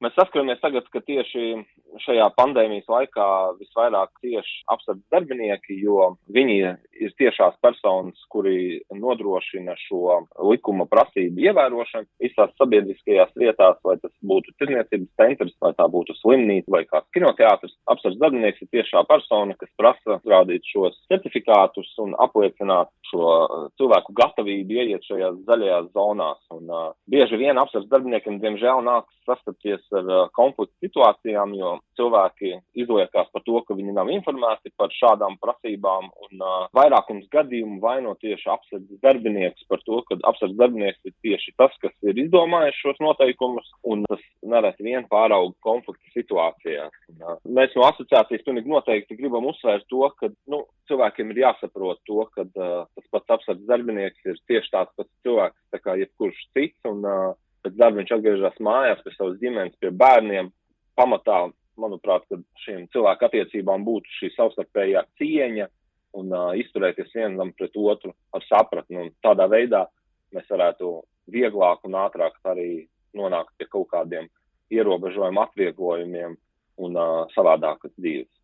Mēs saskaramies tagad, ka tieši šajā pandēmijas laikā visvairāk tieši apsardz darbinieki, jo viņi ir tiešās personas, kuri nodrošina šo likuma prasību ievērošanu visās sabiedriskajās vietās, vai tas būtu tirniecības centrs, vai tā būtu slimnīca vai kāds kinoteātris. Apsardz darbinieks ir tiešā persona, kas prasa rādīt šos certifikātus un apliecināt šo cilvēku gatavību ieiet šajās zaļajās zonās. Un bieži vien apsardz darbiniekiem, diemžēl, nāks sastapties ar konfliktu situācijām, jo cilvēki izliekās par to, ka viņi nav informēti par šādām prasībām, un vairākums gadījumu vaino tieši apsardzes darbinieks par to, ka apsardzes darbinieks ir tieši tas, kas ir izdomājis šos noteikumus, un tas nereti vien pārauga konfliktu situācijās. Mēs no asociācijas pilnīgi noteikti gribam uzsvērt to, ka cilvēkiem ir jāsaprot to, ka tas pats apsardzes darbinieks ir tieši tāds pats cilvēks, tā kā jebkurš cits, un pēc darba viņš atgriežas mājās pie savas ģimenes, pie bērniem. Pamatā, manuprāt, ka šīm cilvēku attiecībām būtu šī savstarpējā cieņa un izturēties vienam pret otru ar sapratni. Un tādā veidā mēs varētu vieglāk un ātrāk arī nonākt pie kaut kādiem ierobežojumu atvieglojumiem un savādākas dzīves.